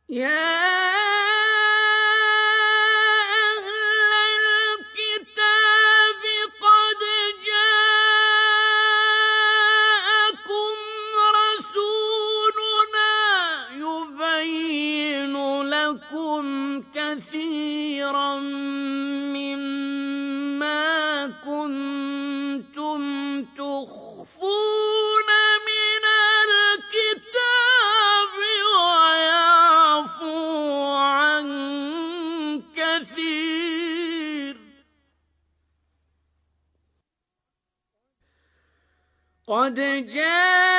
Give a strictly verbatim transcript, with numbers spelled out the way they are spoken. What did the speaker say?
يَا أَهْلَ الْكِتَابِ قَدْ جَاءَكُمْ رَسُولُنَا يُبَيِّنُ لَكُمْ كَثِيرًا مِّمَّا كُنتُمْ تُخْفُونَ مِنَ الْكِتَابِ وَيَعْفُو عَن كَثِيرٍ ۚ قَدْ جَاءَكُم